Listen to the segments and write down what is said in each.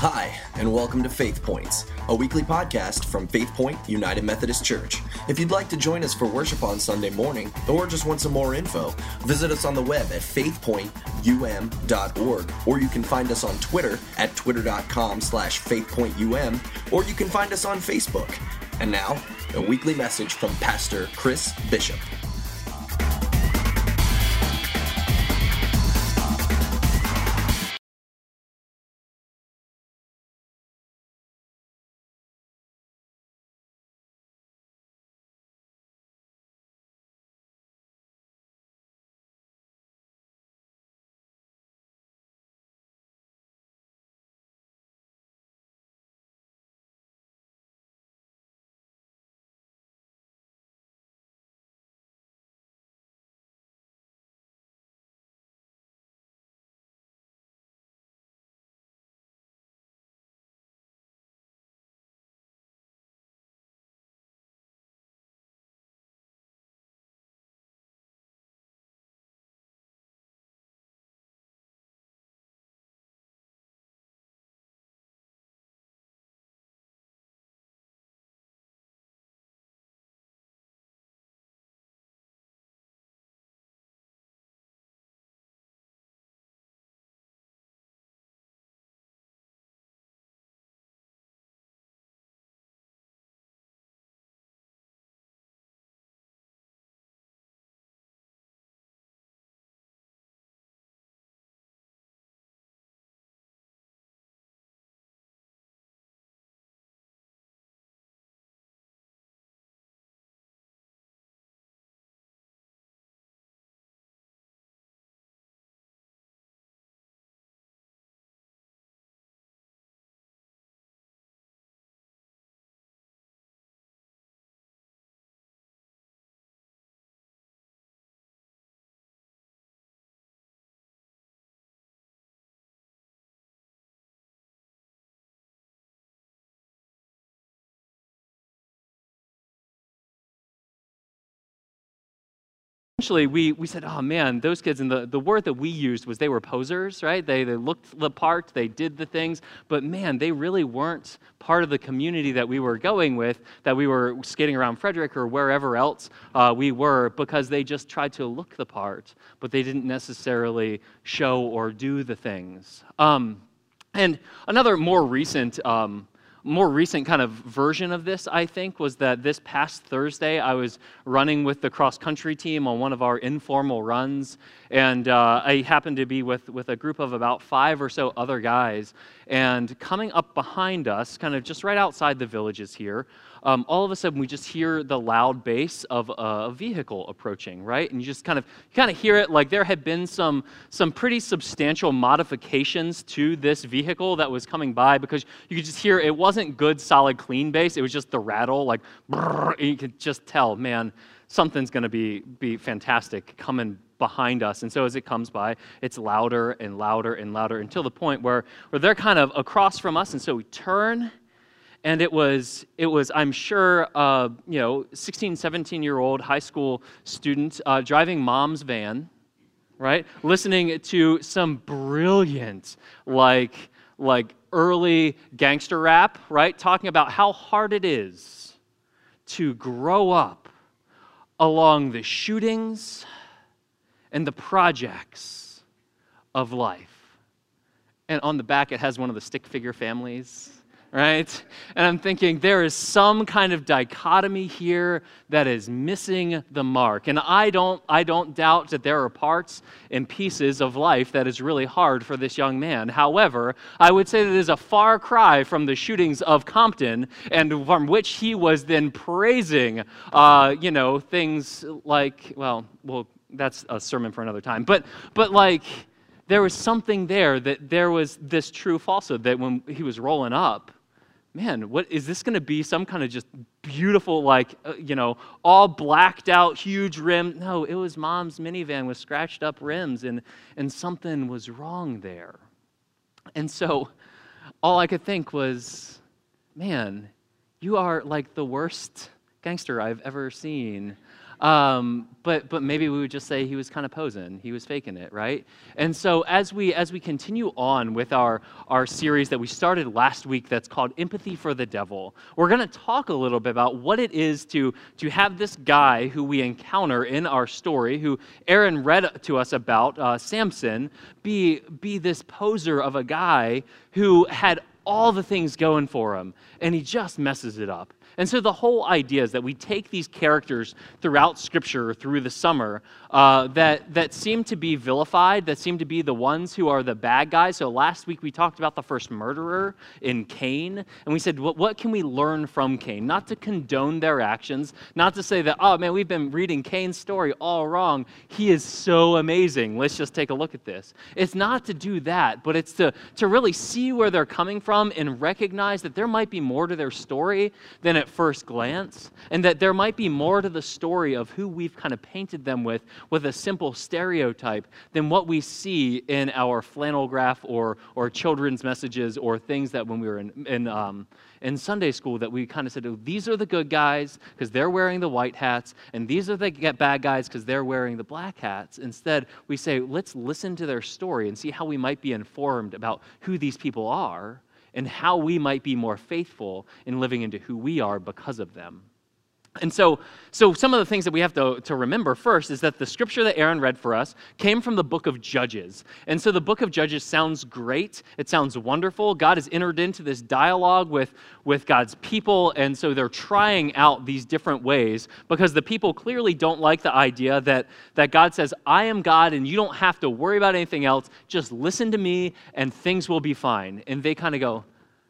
Hi, and welcome to Faith Points, a weekly podcast from Faith Point United Methodist Church. If you'd like to join us for worship on Sunday morning, or just want some more info, visit us on the web at faithpointum.org, or you can find us on Twitter at twitter.com/faithpointum, or you can find us on Facebook. And now, a weekly message from Pastor Chris Bishop. Eventually, we said, oh man, those kids, and the word that we used was they were posers, right? They looked the part, they did the things, but man, they really weren't part of the community that we were going with, that we were skating around Frederick or wherever else we were, because they just tried to look the part, but they didn't necessarily show or do the things. And another more recent kind of version of this, I think, was that this past Thursday, I was running with the cross-country team on one of our informal runs, and I happened to be with a group of about 5 or so other guys, and coming up behind us, kind of just right outside the villages here, all of a sudden we just hear the loud bass of a vehicle approaching, right? And you kind of hear it like there had been some pretty substantial modifications to this vehicle that was coming by, because you could just hear it wasn't good, solid, clean bass. It was just the rattle, like, brrr, and you could just tell, man, something's going to be fantastic coming behind us. And so as it comes by, it's louder and louder and louder until the point where they're kind of across from us. And so we turn. And it was, I'm sure, 16, 17-year-old high school student driving mom's van, right? Listening to some brilliant, like early gangster rap, right? Talking about how hard it is to grow up along the shootings and the projects of life. And on the back, it has one of the stick figure families, right? And I'm thinking there is some kind of dichotomy here that is missing the mark. And I don't doubt that there are parts and pieces of life that is really hard for this young man. However, I would say that it is a far cry from the shootings of Compton, and from which he was then praising, things like, well, that's a sermon for another time. But like, there was something there, that there was this true falsehood that when he was rolling up, man, what is this going to be? Some kind of just beautiful, all blacked out, huge rim. No, it was mom's minivan with scratched up rims, and something was wrong there. And so all I could think was, man, you are like the worst gangster I've ever seen. But maybe we would just say he was kind of posing. He was faking it, right? And so as we continue on with our series that we started last week that's called Empathy for the Devil, we're going to talk a little bit about what it is to have this guy who we encounter in our story, who Aaron read to us about, Samson, be this poser of a guy who had all the things going for him, and he just messes it up. And so the whole idea is that we take these characters throughout Scripture, through the summer, that seem to be vilified, that seem to be the ones who are the bad guys. So last week we talked about the first murderer in Cain, and we said, what can we learn from Cain? Not to condone their actions, not to say that, oh man, we've been reading Cain's story all wrong. He is so amazing. Let's just take a look at this. It's not to do that, but it's to really see where they're coming from and recognize that there might be more to their story than at first glance, and that there might be more to the story of who we've kind of painted them with a simple stereotype than what we see in our flannel graph or children's messages or things that when we were in Sunday school that we kind of said, oh, these are the good guys because they're wearing the white hats, and these are the bad guys because they're wearing the black hats. Instead, we say, let's listen to their story and see how we might be informed about who these people are and how we might be more faithful in living into who we are because of them. And so some of the things that we have to remember first is that the scripture that Aaron read for us came from the book of Judges. And so the book of Judges sounds great. It sounds wonderful. God has entered into this dialogue with God's people, and so they're trying out these different ways because the people clearly don't like the idea that God says, I am God and you don't have to worry about anything else. Just listen to me and things will be fine. And they kind of go,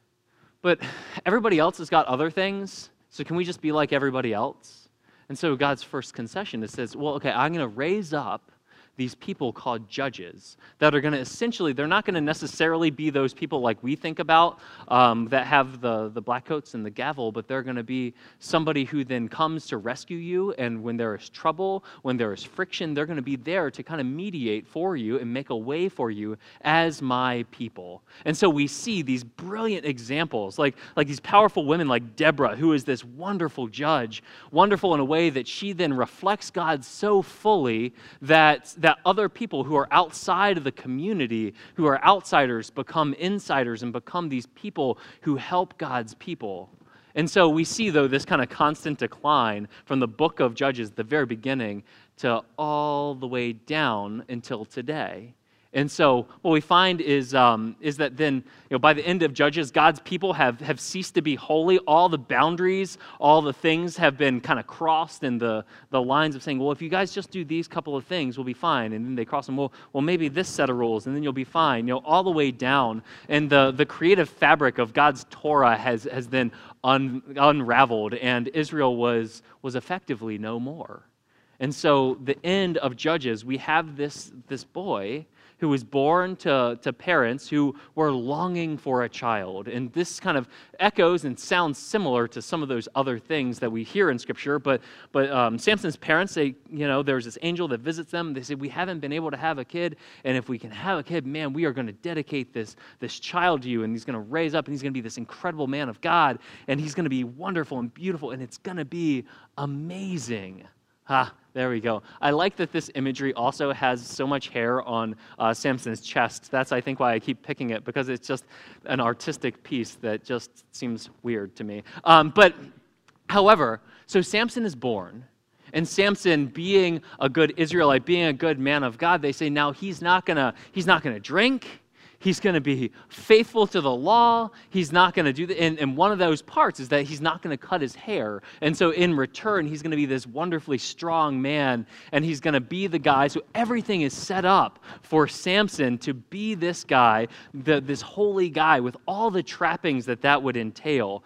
but everybody else has got other things. So can we just be like everybody else? And so God's first concession is says, well, okay, I'm going to raise up these people called judges that are going to essentially, they're not going to necessarily be those people like we think about that have the black coats and the gavel, but they're going to be somebody who then comes to rescue you, and when there is trouble, when there is friction, they're going to be there to kind of mediate for you and make a way for you as my people. And so we see these brilliant examples, like these powerful women like Deborah, who is this wonderful judge, wonderful in a way that she then reflects God so fully that other people who are outside of the community, who are outsiders, become insiders and become these people who help God's people. And so we see, though, this kind of constant decline from the book of Judges, the very beginning, to all the way down until today. And so what we find is that then, by the end of Judges, God's people have ceased to be holy. All the boundaries, all the things have been kind of crossed, and the lines of saying, well, if you guys just do these couple of things, we'll be fine. And then they cross them, well, maybe this set of rules, and then you'll be fine, all the way down. And the creative fabric of God's Torah has then unraveled, and Israel was effectively no more. And so the end of Judges, we have this boy who was born to parents who were longing for a child. And this kind of echoes and sounds similar to some of those other things that we hear in Scripture. But Samson's parents, there's this angel that visits them. They say, we haven't been able to have a kid, and if we can have a kid, man, we are going to dedicate this child to you, and he's going to raise up, and he's going to be this incredible man of God, and he's going to be wonderful and beautiful, and it's going to be amazing. There we go. I like that this imagery also has so much hair on Samson's chest. That's, I think, why I keep picking it, because it's just an artistic piece that just seems weird to me. But, however, so Samson is born, and Samson, being a good Israelite, being a good man of God, they say now he's not gonna drink. He's going to be faithful to the law. He's not going to do that. And one of those parts is that he's not going to cut his hair. And so in return, he's going to be this wonderfully strong man, and he's going to be the guy. So everything is set up for Samson to be this guy, this holy guy with all the trappings that would entail.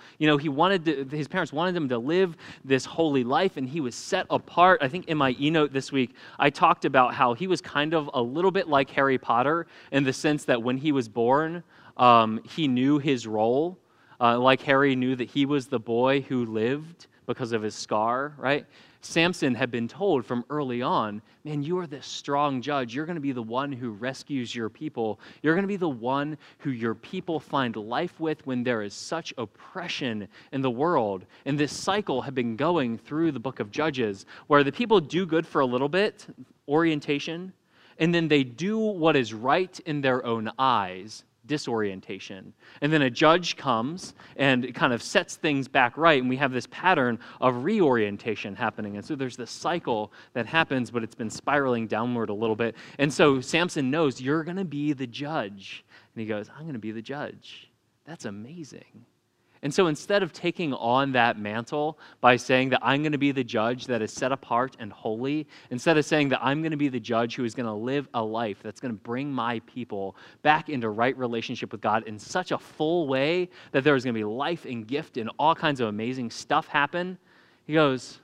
His parents wanted him to live this holy life, and he was set apart. I think in my e-note this week, I talked about how he was kind of a little bit like Harry Potter in the sense that when he was born, he knew his role, like Harry knew that he was the boy who lived because of his scar, right? Samson had been told from early on, man, you are this strong judge. You're going to be the one who rescues your people. You're going to be the one who your people find life with when there is such oppression in the world. And this cycle had been going through the book of Judges, where the people do good for a little bit, orientation, and then they do what is right in their own eyes, disorientation. And then a judge comes and kind of sets things back right, and we have this pattern of reorientation happening. And so there's this cycle that happens, but it's been spiraling downward a little bit. And so Samson knows, you're going to be the judge. And he goes, I'm going to be the judge. That's amazing. And so instead of taking on that mantle by saying that I'm going to be the judge that is set apart and holy, instead of saying that I'm going to be the judge who is going to live a life that's going to bring my people back into right relationship with God in such a full way that there is going to be life and gift and all kinds of amazing stuff happen, he goes,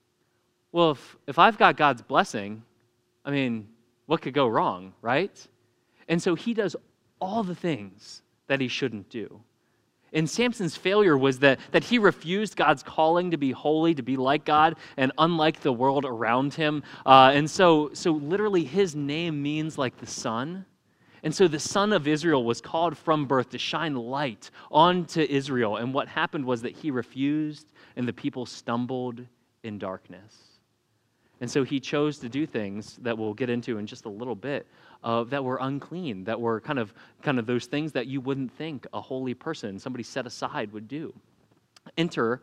well, if I've got God's blessing, I mean, what could go wrong, right? And so he does all the things that he shouldn't do. And Samson's failure was that he refused God's calling to be holy, to be like God, and unlike the world around him. And so literally his name means like the sun. And so the son of Israel was called from birth to shine light onto Israel. And what happened was that he refused, and the people stumbled in darkness. And so he chose to do things that we'll get into in just a little bit, that were unclean, that were kind of those things that you wouldn't think a holy person, somebody set aside, would do. Enter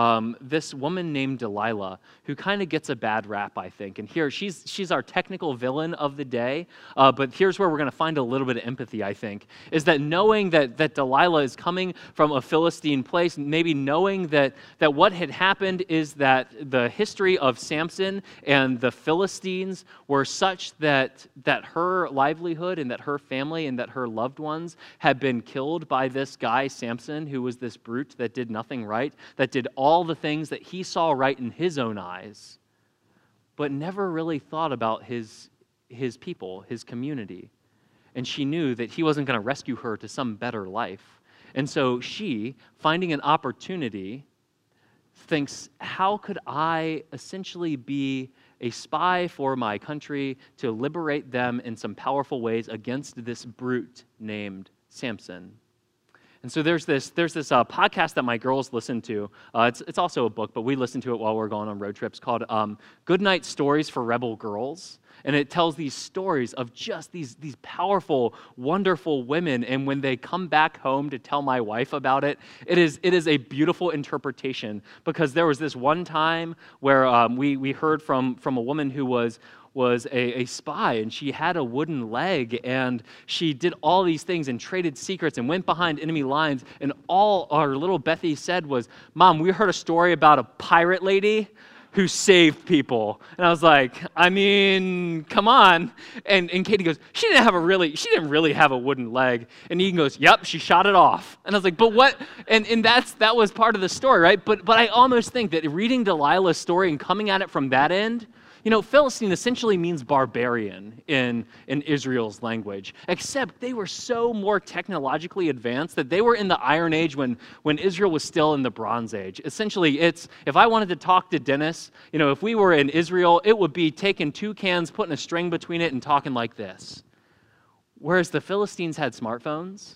this woman named Delilah, who kind of gets a bad rap, I think. And here, she's our technical villain of the day, but here's where we're going to find a little bit of empathy, I think, is that knowing that Delilah is coming from a Philistine place, maybe knowing that what had happened is that the history of Samson and the Philistines were such that her livelihood and that her family and that her loved ones had been killed by this guy, Samson, who was this brute that did nothing right, that did all the things that he saw right in his own eyes, but never really thought about his people, his community. And she knew that he wasn't going to rescue her to some better life. And so she, finding an opportunity, thinks, how could I essentially be a spy for my country to liberate them in some powerful ways against this brute named Samson? And so there's this podcast that my girls listen to. It's also a book, but we listen to it while we're going on road trips, called Goodnight Stories for Rebel Girls. And it tells these stories of just these powerful, wonderful women. And when they come back home to tell my wife about it, it is a beautiful interpretation, because there was this one time where we heard from a woman who was a spy, and she had a wooden leg, and she did all these things and traded secrets and went behind enemy lines, and all our little Bethy said was, Mom, we heard a story about a pirate lady who saved people. And I was like, I mean, come on. And Katie goes, she didn't really have a wooden leg. And Ethan goes, yep, she shot it off. And I was like, but what? And that was part of the story, right? But I almost think that reading Delilah's story and coming at it from that end, Philistine essentially means barbarian in Israel's language, except they were so more technologically advanced that they were in the Iron Age when Israel was still in the Bronze Age. Essentially, if I wanted to talk to Dennis, if we were in Israel, it would be taking two cans, putting a string between it, and talking like this. Whereas the Philistines had smartphones,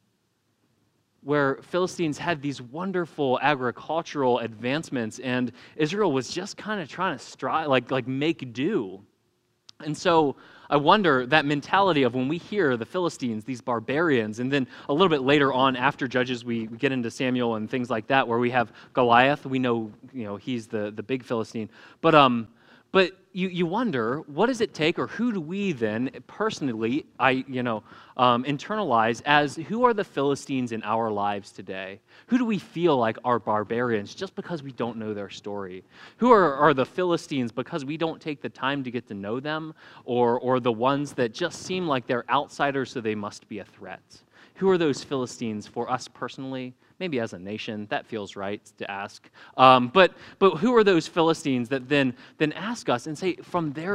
where Philistines had these wonderful agricultural advancements, and Israel was just kind of trying to strive, like make do. And so I wonder, that mentality of when we hear the Philistines, these barbarians, and then a little bit later on after Judges, we get into Samuel and things like that, where we have Goliath. We know, he's the big Philistine. But you wonder, what does it take, or who do we then personally, internalize as who are the Philistines in our lives today? Who do we feel like are barbarians just because we don't know their story? Who are the Philistines because we don't take the time to get to know them, or the ones that just seem like they're outsiders, so they must be a threat? Who are those Philistines for us personally? Maybe as a nation, that feels right to ask. But who are those Philistines that then ask us and say, from their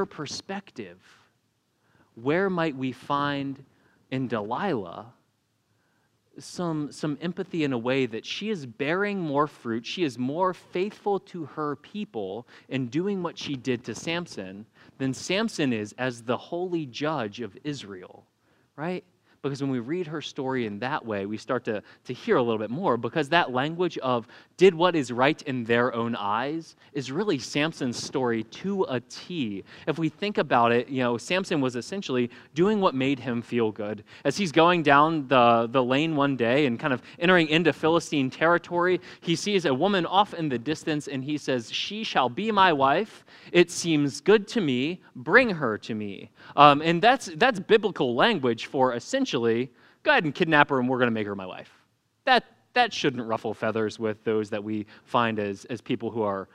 some empathy in a way that she is bearing more fruit. She is more faithful to her people in doing what she did to Samson than Samson is as the holy judge of Israel, right? Because when we read her story in that way, we start to hear a little bit more, because that language of did what is right in their own eyes is really Samson's story to a T. If we think about it, Samson was essentially doing what made him feel good. As he's going down the lane one day and kind of entering into Philistine territory, he sees a woman off in the distance and he says, "She shall be my wife. It seems good to me. Bring her to me." And that's biblical language for essentially, go ahead and kidnap her and we're going to make her my wife. That shouldn't ruffle feathers with those that we find as people who are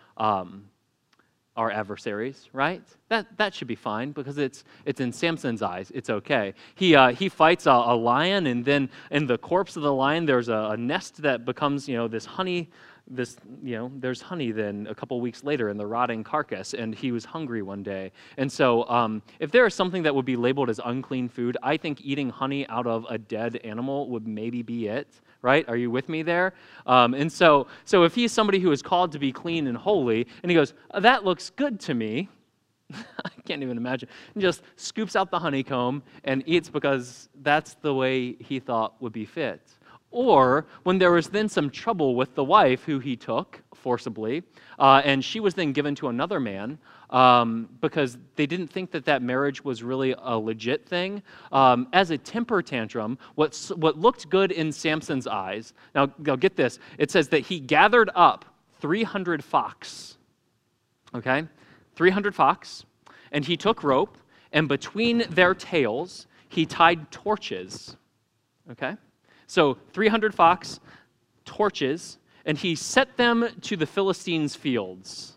our adversaries, right? That should be fine because it's in Samson's eyes. It's okay. He fights a lion, and then in the corpse of the lion, there's a nest that becomes this honey. There's honey then a couple weeks later in the rotting carcass, and he was hungry one day. And so if there is something that would be labeled as unclean food, I think eating honey out of a dead animal would maybe be it, right? Are you with me there? And so if he's somebody who is called to be clean and holy, and he goes, "That looks good to me," I can't even imagine, and just scoops out the honeycomb and eats because that's the way he thought would be fit. Or when there was then some trouble with the wife who he took forcibly, and she was then given to another man because they didn't think that marriage was really a legit thing. As a temper tantrum, what looked good in Samson's eyes, now get this, it says that he gathered up 300 fox, okay? 300 fox, and he took rope, and between their tails, he tied torches, okay? So 300 fox, torches, and he set them to the Philistines' fields.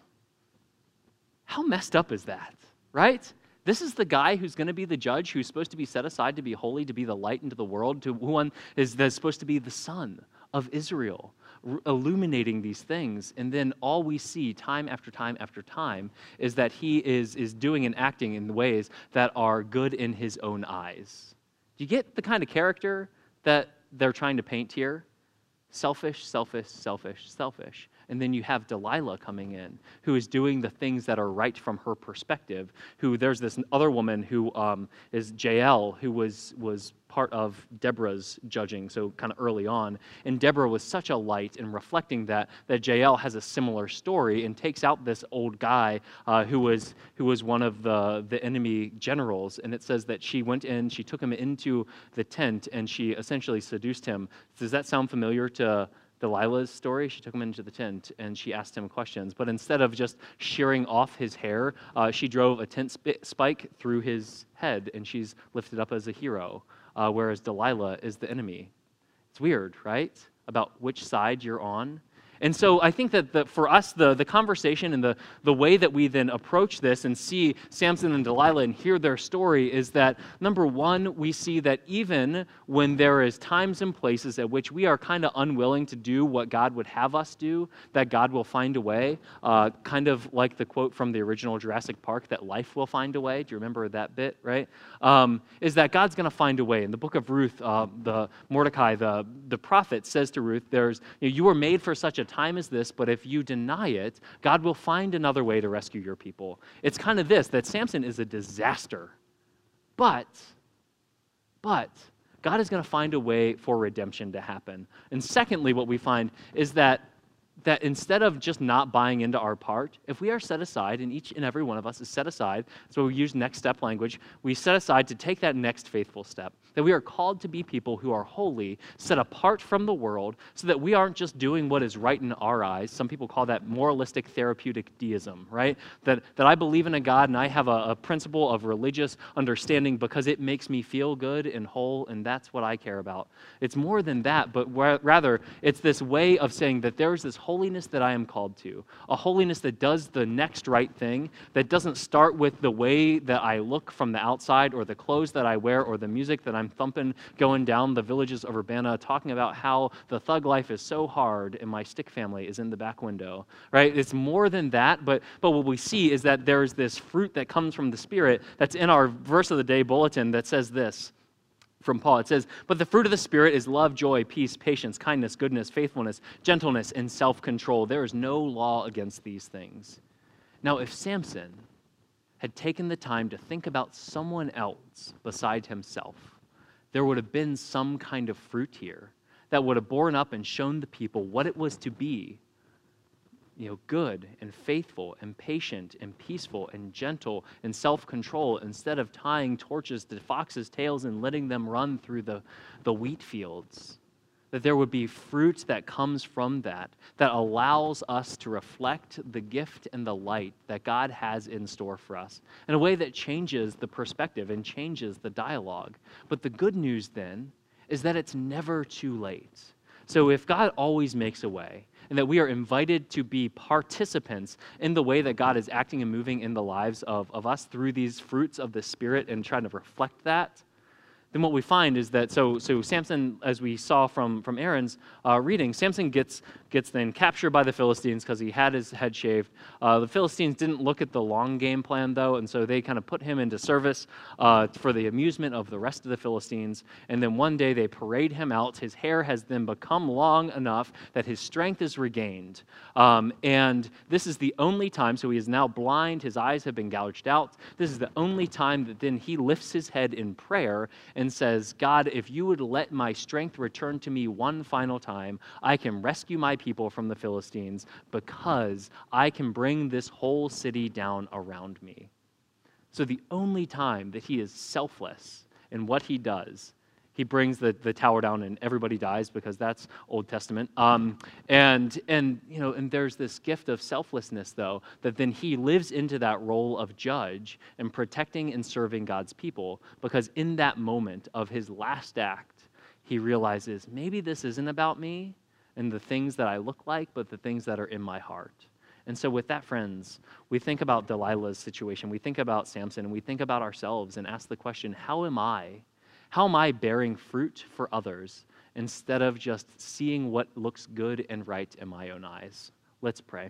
How messed up is that, right? This is the guy who's going to be the judge, who's supposed to be set aside to be holy, to be the light into the world, to one that's supposed to be the son of Israel, illuminating these things. And then all we see time after time after time is that he is doing and acting in ways that are good in his own eyes. Do you get the kind of character that they're trying to paint here? Selfish, selfish, selfish, selfish. And then you have Delilah coming in, who is doing the things that are right from her perspective. There's this other woman who is Jael, who was part of Deborah's judging, so kind of early on. And Deborah was such a light in reflecting that Jael has a similar story and takes out this old guy who was one of the enemy generals. And it says that she went in, she took him into the tent, and she essentially seduced him. Does that sound familiar to Delilah's story? She took him into the tent and she asked him questions. But instead of just shearing off his hair, she drove a tent spike through his head, and she's lifted up as a hero, whereas Delilah is the enemy. It's weird, right? About which side you're on. And so I think that for us, the conversation and the way that we then approach this and see Samson and Delilah and hear their story is that, number one, we see that even when there is times and places at which we are kind of unwilling to do what God would have us do, that God will find a way, kind of like the quote from the original Jurassic Park, that life will find a way. Do you remember that bit, right? Is that God's going to find a way. In the book of Ruth, the Mordecai, the prophet, says to Ruth, you were made for such a time as this, but if you deny it, God will find another way to rescue your people. It's kind of this, that Samson is a disaster, but God is going to find a way for redemption to happen. And secondly, what we find is that instead of just not buying into our part, if we are set aside, and each and every one of us is set aside, so we use next step language, we set aside to take that next faithful step, that we are called to be people who are holy, set apart from the world, so that we aren't just doing what is right in our eyes. Some people call that moralistic therapeutic deism, right? That I believe in a God and I have a principle of religious understanding because it makes me feel good and whole, and that's what I care about. It's more than that, but rather it's this way of saying that there is this holiness that I am called to, a holiness that does the next right thing, that doesn't start with the way that I look from the outside or the clothes that I wear or the music that I'm thumping going down the villages of Urbana talking about how the thug life is so hard and my stick family is in the back window, right? It's more than that, but what we see is that there's this fruit that comes from the Spirit that's in our verse of the day bulletin that says this: from Paul. It says, "But the fruit of the Spirit is love, joy, peace, patience, kindness, goodness, faithfulness, gentleness, and self-control. There is no law against these things." Now, if Samson had taken the time to think about someone else beside himself, there would have been some kind of fruit here that would have borne up and shown the people what it was to be, good and faithful and patient and peaceful and gentle and self-control, instead of tying torches to foxes' tails and letting them run through the wheat fields. That there would be fruit that comes from that allows us to reflect the gift and the light that God has in store for us in a way that changes the perspective and changes the dialogue. But the good news then is that it's never too late. So if God always makes a way, and that we are invited to be participants in the way that God is acting and moving in the lives of us through these fruits of the Spirit and trying to reflect that, then what we find is that, so Samson, as we saw from Aaron's reading, Samson gets then captured by the Philistines because he had his head shaved. The Philistines didn't look at the long game plan, though, and so they kind of put him into service for the amusement of the rest of the Philistines. And then one day they parade him out. His hair has then become long enough that his strength is regained. And this is the only time, so he is now blind, his eyes have been gouged out. This is the only time that then he lifts his head in prayer and says, "God, if you would let my strength return to me one final time, I can rescue my people from the Philistines because I can bring this whole city down around me." So the only time that he is selfless in what he does, he brings the tower down and everybody dies because that's Old Testament. And there's this gift of selflessness, though, that then he lives into that role of judge and protecting and serving God's people, because in that moment of his last act, he realizes maybe this isn't about me and the things that I look like, but the things that are in my heart. And so with that, friends, we think about Delilah's situation, we think about Samson, and we think about ourselves and ask the question, how am I bearing fruit for others instead of just seeing what looks good and right in my own eyes? Let's pray.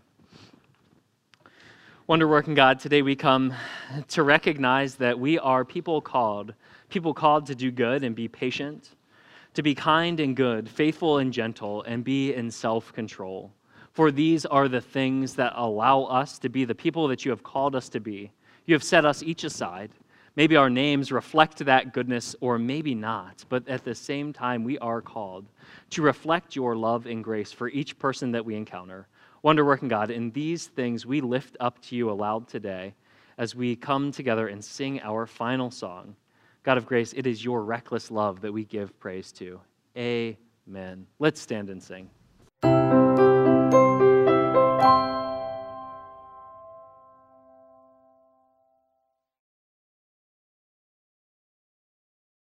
Wonder-working God, today we come to recognize that we are people called to do good and be patient, to be kind and good, faithful and gentle, and be in self-control. For these are the things that allow us to be the people that you have called us to be. You have set us each aside. Maybe our names reflect that goodness, or maybe not, but at the same time, we are called to reflect your love and grace for each person that we encounter. Wonder-working God, in these things we lift up to you aloud today as we come together and sing our final song. God of grace, it is your reckless love that we give praise to. Amen. Let's stand and sing.